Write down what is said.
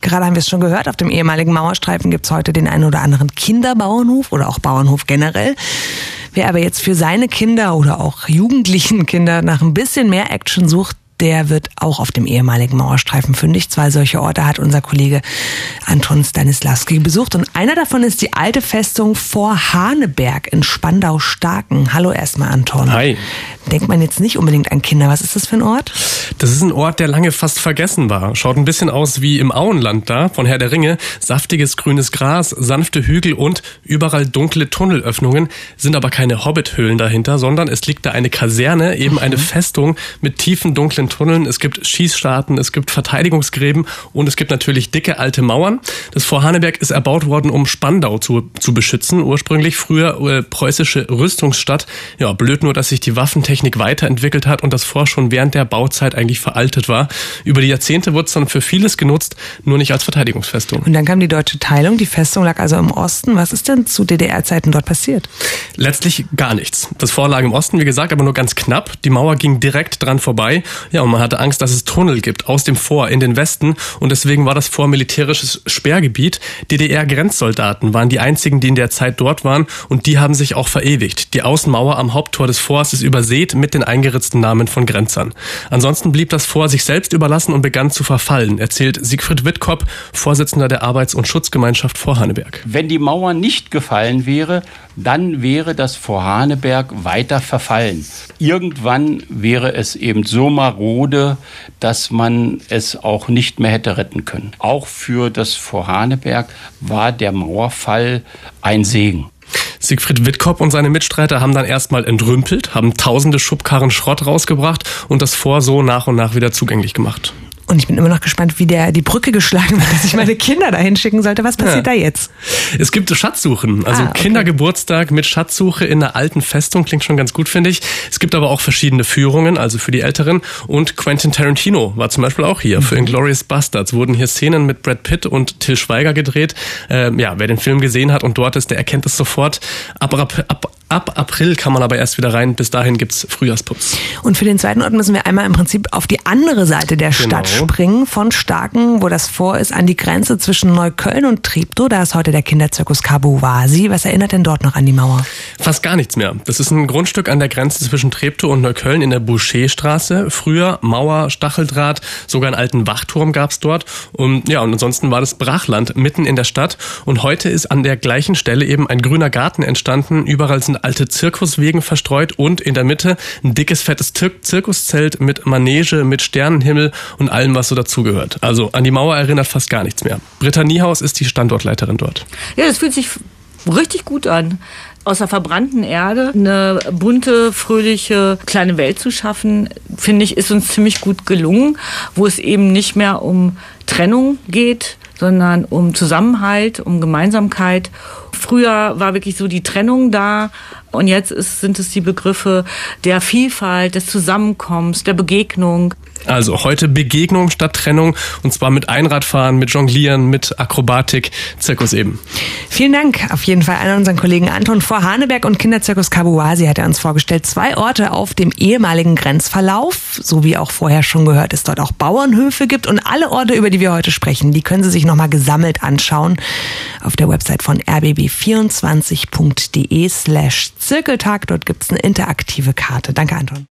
Gerade haben wir es schon gehört, auf dem ehemaligen Mauerstreifen gibt es heute den einen oder anderen Kinderbauernhof oder auch Bauernhof generell. Wer aber jetzt für seine Kinder oder auch jugendlichen Kinder nach ein bisschen mehr Action sucht, der wird auch auf dem ehemaligen Mauerstreifen fündig. 2 solche Orte hat unser Kollege Anton Stanislawski besucht. Und einer davon ist die alte Festung Vorhaneberg in Spandau-Starken. Hallo erstmal, Anton. Hi. Denkt man jetzt nicht unbedingt an Kinder. Was ist das für ein Ort? Das ist ein Ort, der lange fast vergessen war. Schaut ein bisschen aus wie im Auenland da, von Herr der Ringe. Saftiges grünes Gras, sanfte Hügel und überall dunkle Tunnelöffnungen. Sind aber keine Hobbithöhlen dahinter, sondern es liegt da eine Kaserne, eben eine Festung mit tiefen, dunklen Tunneln. Es gibt Schießscharten, es gibt Verteidigungsgräben und es gibt natürlich dicke alte Mauern. Das Vorhaneberg ist erbaut worden, um Spandau zu beschützen. Ursprünglich früher preußische Rüstungsstadt. Ja, blöd nur, dass sich die Waffentechnik weiterentwickelt hat und das Fort schon während der Bauzeit eigentlich veraltet war. Über die Jahrzehnte wurde es dann für vieles genutzt, nur nicht als Verteidigungsfestung. Und dann kam die deutsche Teilung. Die Festung lag also im Osten. Was ist denn zu DDR-Zeiten dort passiert? Letztlich gar nichts. Das Fort lag im Osten, wie gesagt, aber nur ganz knapp. Die Mauer ging direkt dran vorbei. Ja, und man hatte Angst, dass es Tunnel gibt aus dem Fort in den Westen und deswegen war das Fort militärisches Sperrgebiet. DDR-Grenzsoldaten waren die einzigen, die in der Zeit dort waren und die haben sich auch verewigt. Die Außenmauer am Haupttor des Forts ist übersät mit den eingeritzten Namen von Grenzern. Ansonsten blieb das Fort sich selbst überlassen und begann zu verfallen, erzählt Siegfried Wittkopp, Vorsitzender der Arbeits- und Schutzgemeinschaft Vorhaneberg. Wenn die Mauer nicht gefallen wäre, dann wäre das Vorhaneberg weiter verfallen. Irgendwann wäre es eben so marode, dass man es auch nicht mehr hätte retten können. Auch für das Vorhaneberg war der Mauerfall ein Segen. Siegfried Wittkopp und seine Mitstreiter haben dann erstmal entrümpelt, haben tausende Schubkarren Schrott rausgebracht und das Fort so nach und nach wieder zugänglich gemacht. Und ich bin immer noch gespannt, wie die Brücke geschlagen wird, dass ich meine Kinder dahin schicken sollte. Was passiert da jetzt? Es gibt Schatzsuchen, also okay. Kindergeburtstag mit Schatzsuche in einer alten Festung, klingt schon ganz gut, finde ich. Es gibt aber auch verschiedene Führungen, also für die Älteren. Und Quentin Tarantino war zum Beispiel auch hier. Für Inglourious Basterds wurden hier Szenen mit Brad Pitt und Til Schweiger gedreht. Wer den Film gesehen hat und dort ist, der erkennt es sofort. Ab April kann man aber erst wieder rein. Bis dahin gibt's Frühjahrsputz. Und für den zweiten Ort müssen wir einmal im Prinzip auf die andere Seite der Stadt springen, von Starken, wo das Fort ist, an die Grenze zwischen Neukölln und Treptow. Da ist heute der Kinderzirkus Kabouasi. Was erinnert denn dort noch an die Mauer? Fast gar nichts mehr. Das ist ein Grundstück an der Grenze zwischen Treptow und Neukölln in der Boucherstraße. Früher Mauer, Stacheldraht, sogar einen alten Wachturm gab's dort. Und ansonsten war das Brachland mitten in der Stadt. Und heute ist an der gleichen Stelle eben ein grüner Garten entstanden. Überall sind alte Zirkuswegen verstreut und in der Mitte ein dickes, fettes Zirkuszelt mit Manege, mit Sternenhimmel und allem, was so dazugehört. Also an die Mauer erinnert fast gar nichts mehr. Britta Niehaus ist die Standortleiterin dort. Ja, das fühlt sich richtig gut an. Aus der verbrannten Erde eine bunte, fröhliche kleine Welt zu schaffen, finde ich, ist uns ziemlich gut gelungen, wo es eben nicht mehr um Trennung geht, sondern um Zusammenhalt, um Gemeinsamkeit. Früher war wirklich so die Trennung da und jetzt sind es die Begriffe der Vielfalt, des Zusammenkommens, der Begegnung. Also heute Begegnung statt Trennung und zwar mit Einradfahren, mit Jonglieren, mit Akrobatik, Zirkus eben. Vielen Dank auf jeden Fall an unseren Kollegen Anton. Vorhaneberg und Kinderzirkus Kabouasi hat er uns vorgestellt. 2 Orte auf dem ehemaligen Grenzverlauf, so wie auch vorher schon gehört, es dort auch Bauernhöfe gibt und alle Orte, über die wir heute sprechen, die können Sie sich nochmal gesammelt anschauen auf der Website von rbb24.de/Zirkeltag. Dort gibt es eine interaktive Karte. Danke, Anton.